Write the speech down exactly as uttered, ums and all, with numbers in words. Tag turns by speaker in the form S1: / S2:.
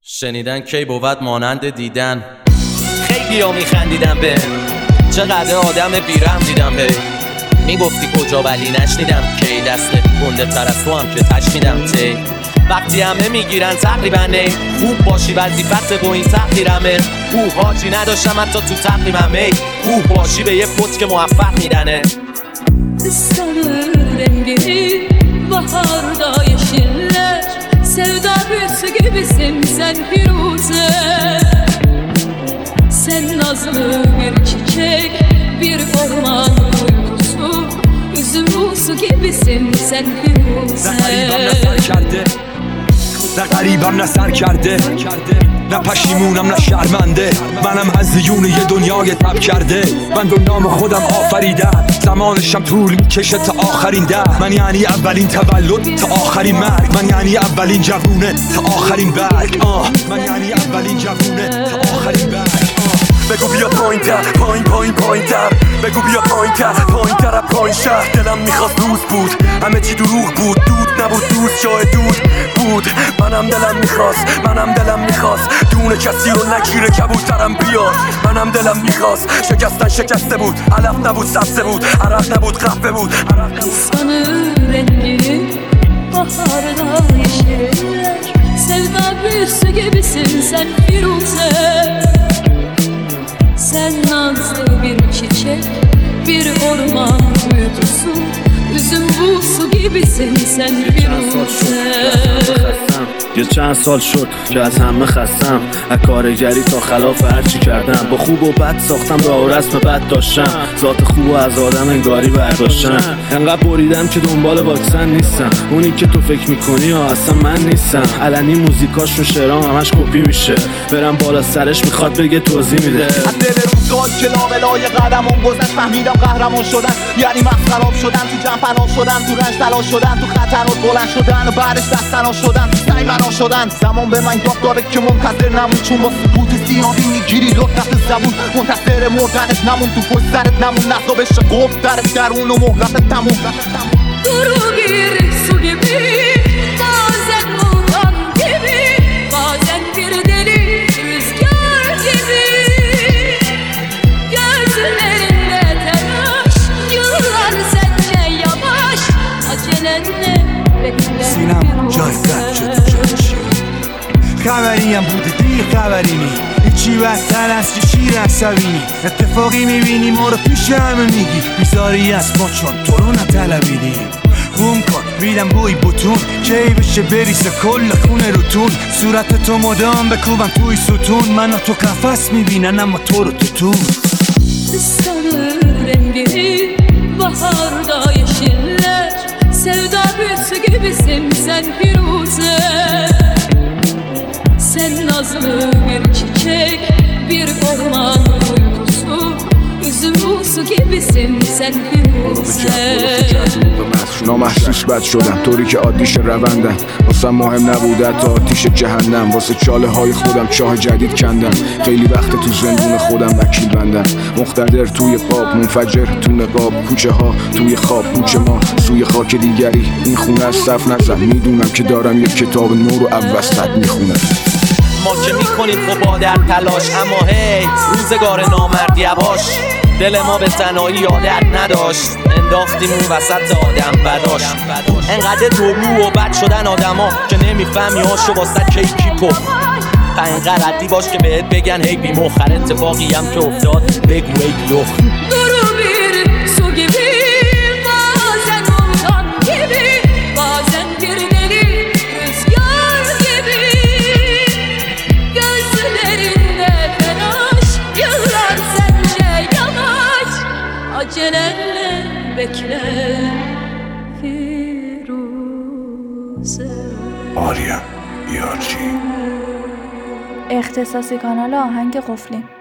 S1: شنیدن کی بود مانند دیدن. خیلی ها میخندیدم به چقدر آدم بیرم دیدم به میگفتی کجا ولی نشنیدم کی دست گنده تر از تو هم که تشنیدم تی وقتی همه میگیرن تقریبا نی خوب باشی وظیفت با این تقدیرمه او حاجی نداشتم حتی تو تقریبمه او باشی به یه فوت که موفق میدنه.
S2: Sarı rengini baharda yeşiller Sevda büyüsü gibisin sen Firuze Sen nazlı bir çiçek bir orman uykusu Üzüm rusu gibisin sen Firuze
S3: نه غریبم نه سر کرده نه پشیمونم نه شرمنده منم هزیون یه دنیای تب کرده من دنیام خودم آفریدم زمانشم طول میکشه تا آخرین ده من یعنی اولین تولد تا آخرین مرگ من یعنی اولین جوونه تا آخرین برگ آه من یعنی اولین جوونه تا آخرین برگ بگو بیا پایین تر پایین پایین پایین تر بگو بیا پایین تر پایین تر پایین شهر دلم میخواست روز بود همه چی دروغ بود دود نبود دوست جای دود بود منم دلم میخواست منم دلم میخواست دونه کسی رو نگیره کبوترم بیاد منم دلم میخواست شکستن شکسته بود علف نبود سبزه بود عرق نبود قهوه بود
S2: Sarı rengini baharda yeşiller Sevda büyüsü gibisin sen Firuze Sen nazlı bir çiçek, bir orman uykusu Üzüm buğusu gibisin sen Firuze
S4: یه چند سال شد که از همه خستم از کارگری تا خلاف هرچی کردم با خوب و بد ساختم راه و رسم بد داشتم ذات خوب و از آدم انگاری برداشتم انقدر بریدم که دنبال واکسن نیستم اونی که تو فکر میکنی ها اصلا من نیستم علنی موزیکاشون شعرام همش کپی میشه برم بالا سرش میخواد بگه توضیح میده
S5: از دل روزگار که لابلای قدمون گذشت فهمیدم قهرمان شدن یعنی مخراب شدن تو جمع فنا شدن تو رنج تلاش شدن تو خطرات بلند شدن و بعدش دستنا شدن تو سعی بنا شدن زمان به من یاد داره که منتظر نمون چون با سکوت سیاهی میگیری لطفت زبون منتظر مردنش نمون تو پشت سرت نمون نختا بشه گفت درت درون و مهلت تموم
S2: Duru bir su gibi bazen muğdan gibi bazen bir deli rüzgar gibi Gözlerinde telaş yıllar sence yavaş acelenle bekle
S3: سینم جای قد شده جای شیر خبریم بوده دیر خبرینی هیچی بدتر از که شیر عصبینی اتفاقی میبینی ما رو پیش همه میگی بیزاری از ما چون تو رو نطلبیدیم بوم کن میدم بوی بوتون کی بشه بریسه کل خونه روتون صورت تو مدام بکوبم توی ستون من تو قفس میبینن اما تو رو تو تو
S2: Sarı rengini baharda yeşiller Sevda büyüsü gibisin sen Firuze Sen nazlı bir çiçek bir orman uykusu Üzüm buğusu gibisin sen Firuze
S6: نامحسوس بد شدم طوری که عادیش روندم واسه مهم نبوده تا آتیش جهنم واسه چاله های خودم چاه جدید کندم خیلی وقت تو زندون خودم وکیل بندم مقتدر توی قاب منفجر تو نقاب کوچه ها توی خواب کوچه ما سوی خاک دیگری این خونه از صف نزم میدونم که دارم یک کتاب نو رو اوسط میخونم
S1: ما که میکنیم خب در تلاش اما هی روزگار نامرد یواش دل ما به تنهایی عادت نداشت انداختیم اون وسط آدم بداش انقدر دورو و بد شدن آدما که نمیفهمی هاشو واسه کیکی پف تا اینقدر ردی باش که بهت بگن هی بی مخر اتفاقی هم که افتاد بگو ای لخ
S2: Duru bir su gibi bazen muğdan gibi bazen bir deli rüzgar gibi Gözlerinde telaş yıllar sence yavaş acelenle bekle Firuze
S6: آریا یارچی
S7: اختصاصی کانال آهنگ قفلی